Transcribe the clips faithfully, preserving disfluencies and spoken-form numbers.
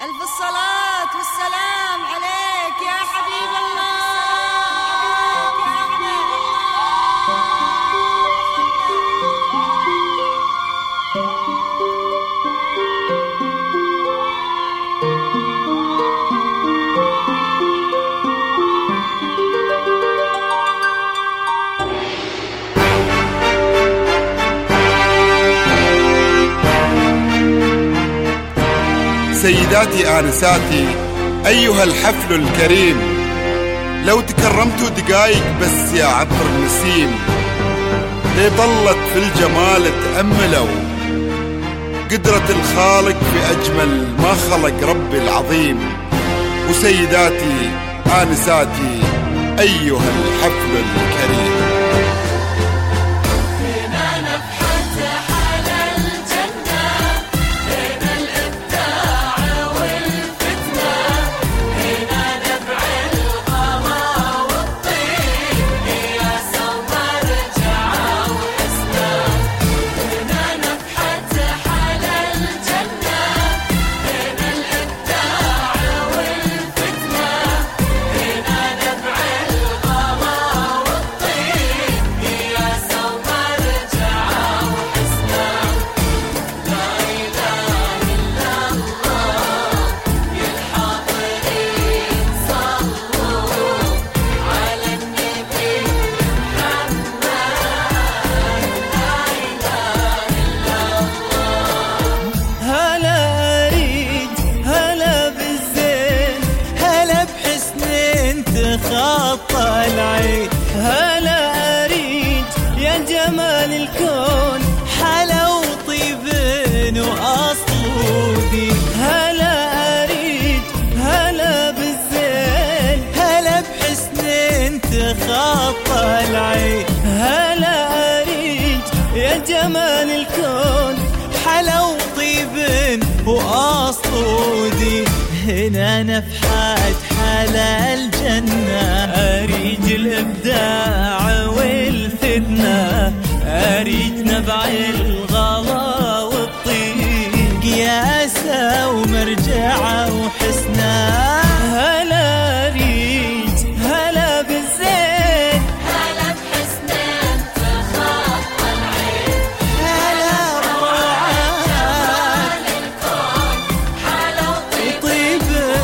ألف الصلاة والسلام عليك يا حبيب الله. سيداتي آنساتي أيها الحفل الكريم، لو تكرمتوا دقايق بس يا عطر النسيم، ليه ظلت في الجمال تأملوا قدرة الخالق في أجمل ما خلق ربي العظيم. وسيداتي آنساتي أيها الحفل الكريم، خط العين. هلا أريد يا جمال الكون، حلا وطيب وأصلودي. هلا أريد هلا بالزين، هلا بحسن انت خط العين. هلا أريد يا جمال الكون، حلا وطيب وأصلودي. هنا نفحات حلا الجنة، أريد الإبداع والفتنة، أريد نبع الغلا والطيق، ياسة ومرجعة وحسنة. هلا أريد هلا بالزين، هلا بحسن انت خط العين. هلا جمال الكون، حلا وطيب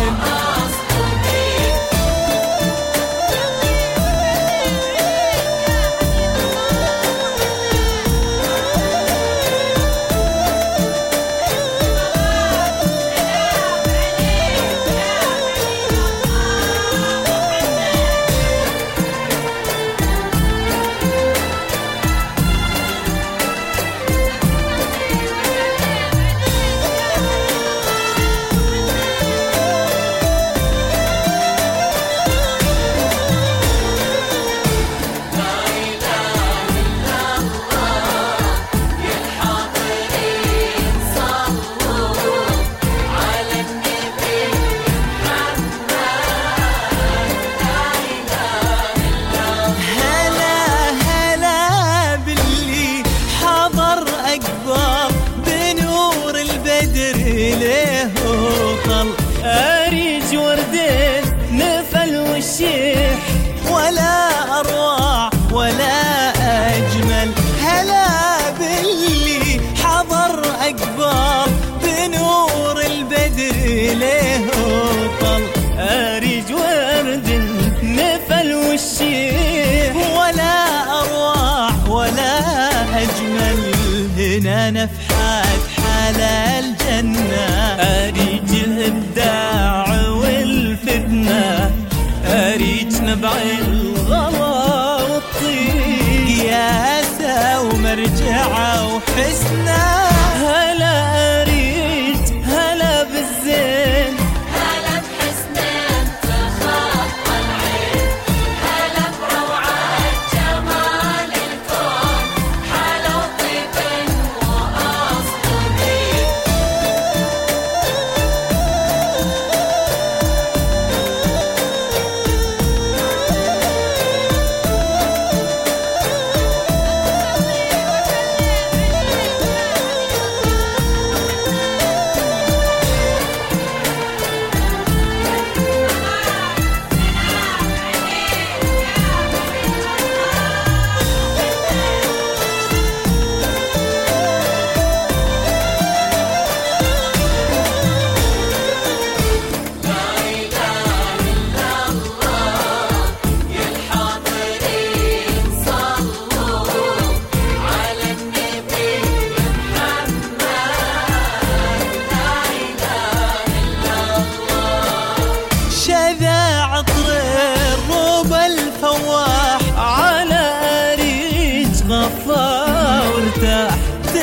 ليه وطل. أريج وردين نفل والشيح، ولا أروع ولا أجمل. هلا باللي حضر أكبر بنور البدر ليه وطل. أريج وردين نفل والشيح، ولا أروع ولا أجمل. هنا نفحات حلا الجنة، أريد الإبداع والفتنة، أريد نبع الغلا والطيب، ياسة ومرجعة وحسنة. هلا أريد هلا بالزين، هلا بحسن انت خط العين. هلا بروعة جمال الكون، حلا وطيب وأصلودي.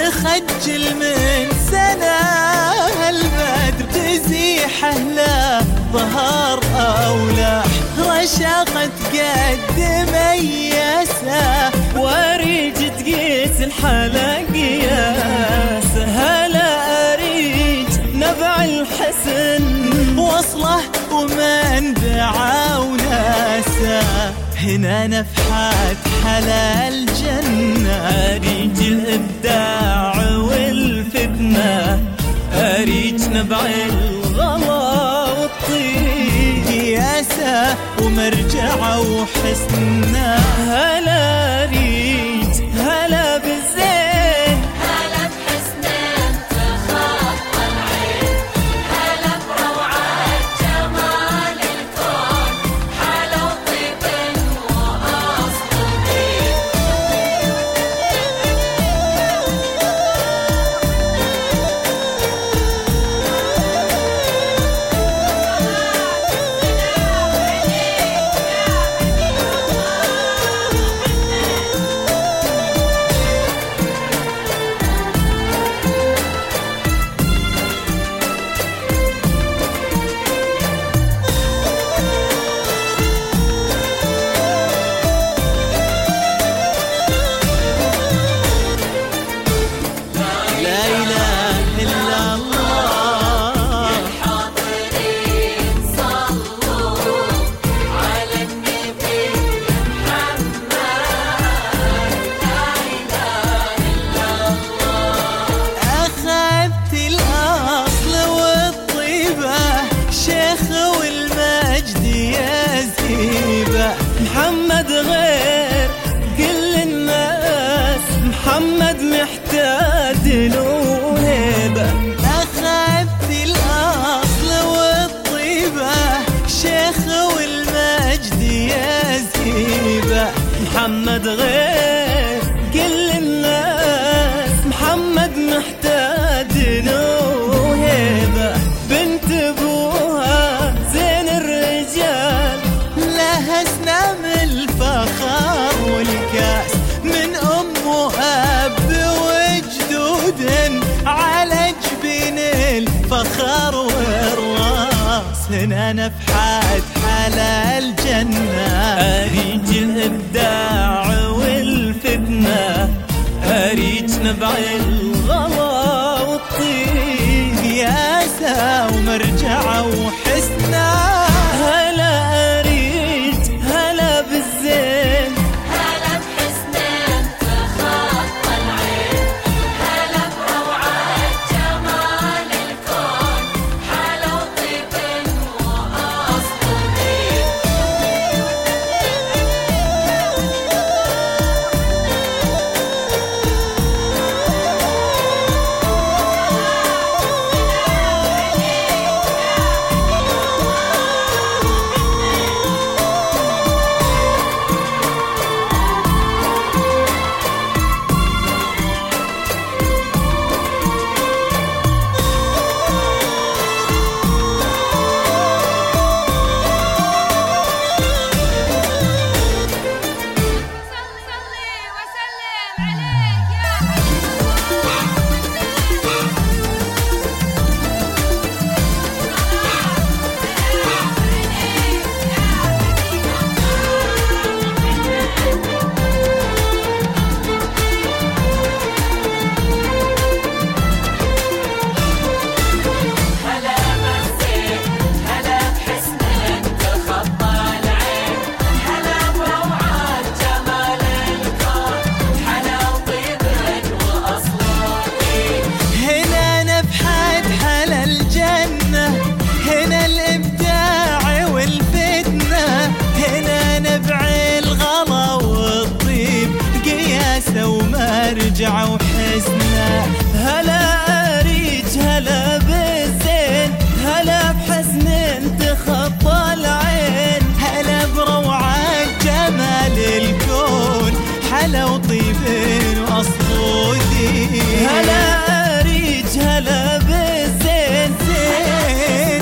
تخجل من سنة البدر تزيح له ظهر أولاح رشاقة قد ميسة واريج تقيس الحلا قياس هلا أريج نبع الحسن وصله ومنبعه وناسه هنا نفحات حلا الجنة أريج الإبداع والفتنة أريج نبع الغلا والطيب قياسه ومرجعه وحسنه هلا أريج هلا بالزين هلا بحسنين تخطى العين هلا بروعة جمال الكون حلا وطيب وأصل طيب محمد غير كل الناس محمد محتاج له هيبة أخذت الأصل والطيبة شيخ والمجد يا زيبة محمد غير كل الناس محمد محتاج له هيبة بنت ابوها زين الرجال لها سنام الفخر والكاس من أم وأب وجدود على جبين الفخر والراس هنا نفحات حلا الجنة أريج الإبداع والفتنة أريج نبع الغلا والطيب قياسه ومرجعه وحسنه هلا بالزين هلا بحسنين تخطى العين هلا بروعة جمال الكون حلا وطيب وأصل طيب مرجعه وحسنه هلا أريج هلا بالزين هلا بحسن تخطى العين هلا بروعة جمال الكون حلا وطيب وأصل دين هلا أريج هلا بالزين زين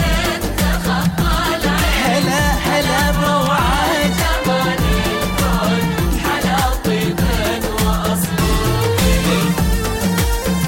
هلا هلا بروعة جمال الكون حلا وطيب وأصل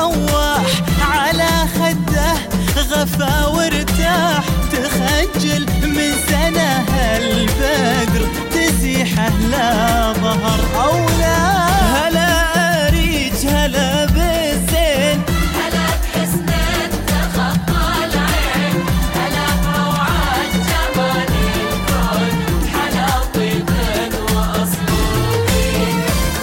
رواح على خده غفا وارتاح، تخجل من سنة البدر تزيحه لا ظهر أو لا. هلا أريج هلا بالزين، هلا بحسن تخطى العين، هلا بروعة جمال الكون، حلا طيب وأصلين.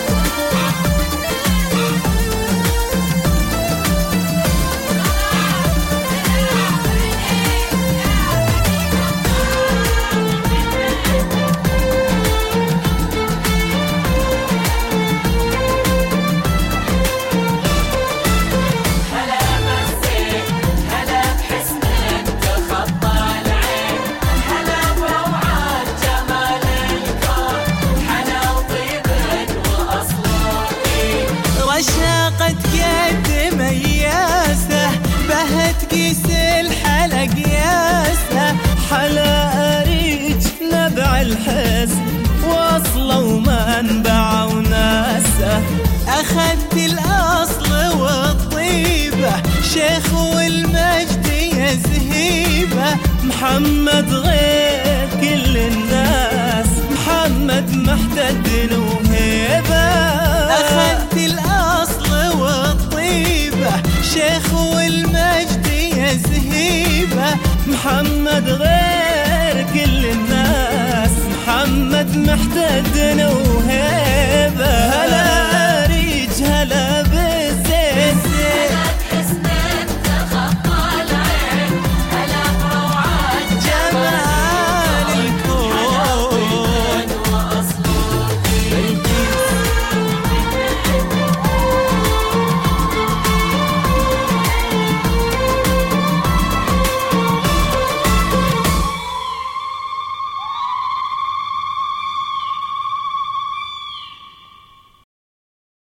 رشاقة قد مياسة بهت قيس الحلق ياسة، حلا أريج نبع الحسن واصله ومنبع وناسه. أخذت الأصل والطيبة شيخ والمجد يزهيبه، محمد غير كل الناس، محمد محتد وهيبه. أخذت الأصل والطيبة شيخ والمجد يزهيبه، محمد غير كل الناس، محمد محتد وهيبه.